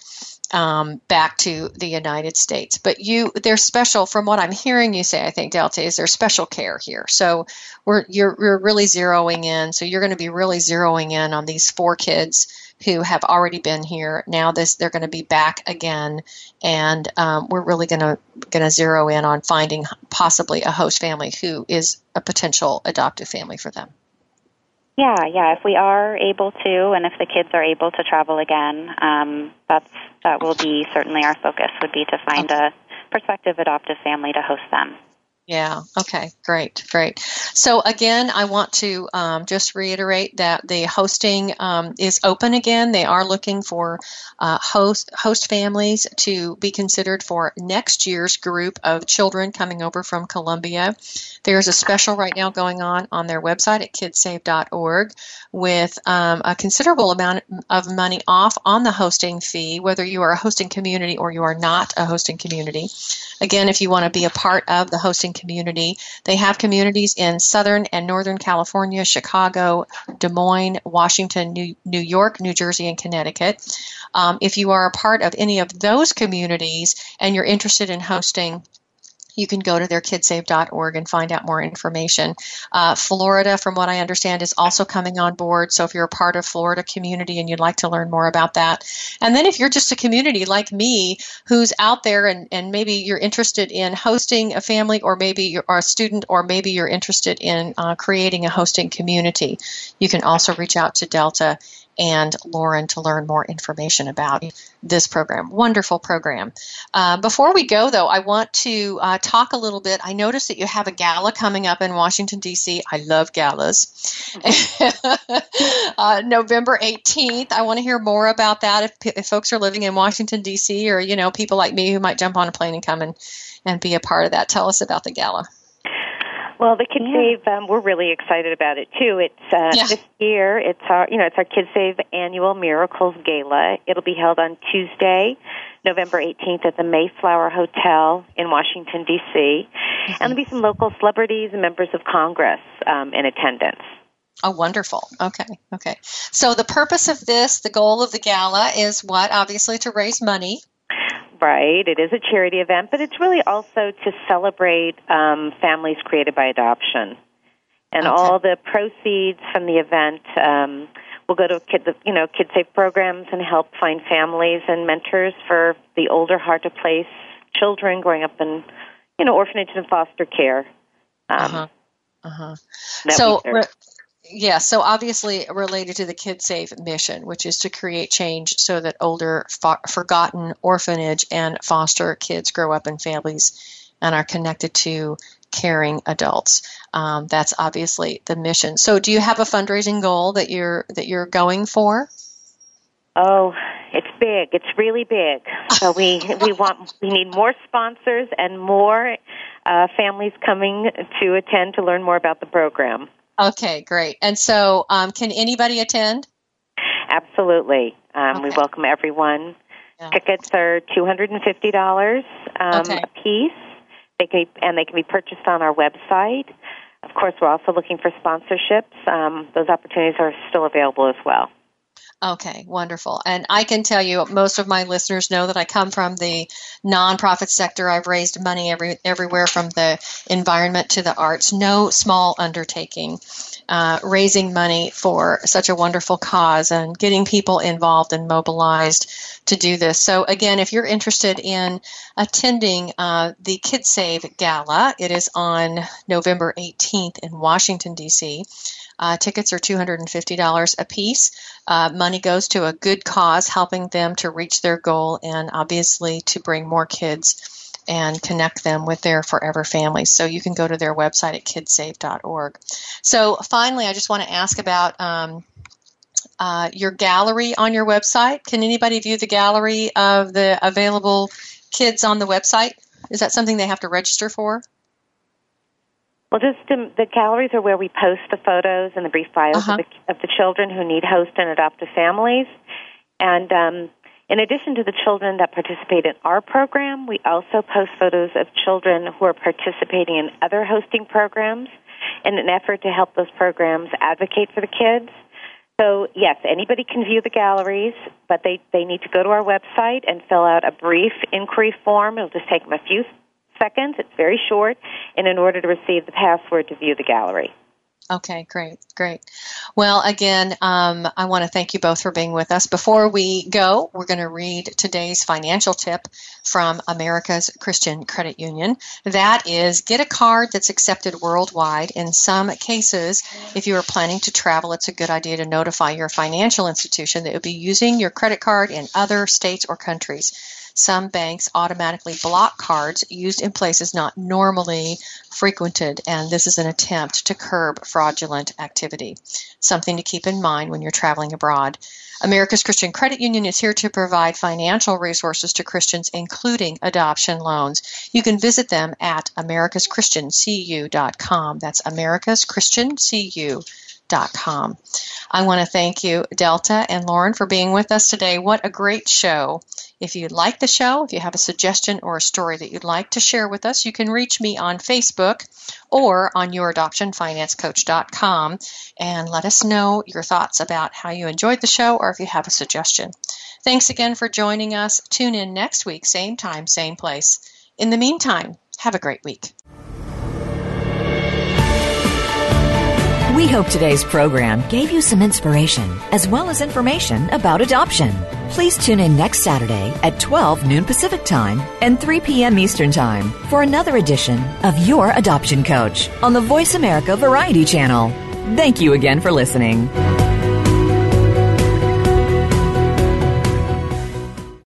back to the United States. But there's special, from what I'm hearing you say, I think, Delta, is there's special care here. So you're really zeroing in. So you're going to be really zeroing in on these four kids who have already been here. Now they're going to be back again, and we're really going to zero in on finding possibly a host family who is a potential adoptive family for them. Yeah. If we are able to, and if the kids are able to travel again, that will be certainly our focus. Would be to find a prospective adoptive family to host them. Yeah. Okay. Great. So again, I want to just reiterate that the hosting is open again. They are looking for host families to be considered for next year's group of children coming over from Columbia. There's a special right now going on their website at kidsave.org with a considerable amount of money off on the hosting fee, whether you are a hosting community or you are not a hosting community. Again, if you want to be a part of the hosting community, they have communities in Southern and Northern California, Chicago, Des Moines, Washington, New York, New Jersey, and Connecticut. If you are a part of any of those communities and you're interested in hosting, you can go to their kidsave.org and find out more information. Florida, from what I understand, is also coming on board. So if you're a part of Florida community and you'd like to learn more about that. And then if you're just a community like me who's out there and maybe you're interested in hosting a family, or maybe you're a student, or maybe you're interested in creating a hosting community, you can also reach out to Delta and Lauren to learn more information about this program. Wonderful program. Before we go, though, I want to talk a little bit. I noticed that you have a gala coming up in Washington, D.C. I love galas. November 18th. I want to hear more about that if folks are living in Washington, D.C., or, people like me who might jump on a plane and come and be a part of that. Tell us about the gala. Well, the KidSave, we're really excited about it too. It's this year. It's our KidSave annual Miracles Gala. It'll be held on Tuesday, November 18th, at the Mayflower Hotel in Washington D.C. And there'll be some local celebrities and members of Congress in attendance. Oh, wonderful. Okay. So the purpose of this, the goal of the gala, is what? Obviously, to raise money. Right. It is a charity event, but it's really also to celebrate families created by adoption. And all the proceeds from the event will go to KidSave programs and help find families and mentors for the older, hard-to-place children growing up in, orphanage and foster care. So obviously related to the KidSave mission, which is to create change so that older, forgotten orphanage and foster kids grow up in families and are connected to caring adults. That's obviously the mission. So do you have a fundraising goal that you're going for? Oh, it's big. It's really big. So we need more sponsors and more families coming to attend to learn more about the program. Okay, great. And so can anybody attend? Absolutely. We welcome everyone. Yeah. Tickets are $250 a piece. They can be purchased on our website. Of course, we're also looking for sponsorships. Those opportunities are still available as well. Okay, wonderful. And I can tell you, most of my listeners know that I come from the nonprofit sector. I've raised money everywhere from the environment to the arts. No small undertaking. Raising money for such a wonderful cause and getting people involved and mobilized to do this. So again, if you're interested in attending the KidSave Gala, it is on November 18th in Washington, D.C. Tickets are $250 a piece. Money goes to a good cause, helping them to reach their goal and obviously to bring more kids and connect them with their forever families. So you can go to their website at kidsave.org. So finally, I just want to ask about your gallery on your website. Can anybody view the gallery of the available kids on the website? Is that something they have to register for? Well, the galleries are where we post the photos and the brief bios of the children who need host and adoptive families. And in addition to the children that participate in our program, we also post photos of children who are participating in other hosting programs in an effort to help those programs advocate for the kids. So, yes, anybody can view the galleries, but they need to go to our website and fill out a brief inquiry form. It'll just take them a few seconds. It's very short, and in order to receive the password to view the gallery. Okay, great. Well, again, I want to thank you both for being with us. Before we go, we're going to read today's financial tip from America's Christian Credit Union. That is, get a card that's accepted worldwide. In some cases, if you are planning to travel, it's a good idea to notify your financial institution that you'll be using your credit card in other states or countries. Some banks automatically block cards used in places not normally frequented, and this is an attempt to curb fraudulent activity. Something to keep in mind when you're traveling abroad. America's Christian Credit Union is here to provide financial resources to Christians, including adoption loans. You can visit them at americaschristiancu.com. That's americaschristiancu.com. I want to thank you, Delta and Lauren, for being with us today. What a great show. If you like the show, if you have a suggestion or a story that you'd like to share with us, you can reach me on Facebook or on youradoptionfinancecoach.com and let us know your thoughts about how you enjoyed the show or if you have a suggestion. Thanks again for joining us. Tune in next week, same time, same place. In the meantime, Have a great week. We hope today's program gave you some inspiration as well as information about adoption. Please tune in next Saturday at 12 noon Pacific Time and 3 p.m. Eastern Time for another edition of Your Adoption Coach on the Voice America Variety Channel. Thank you again for listening.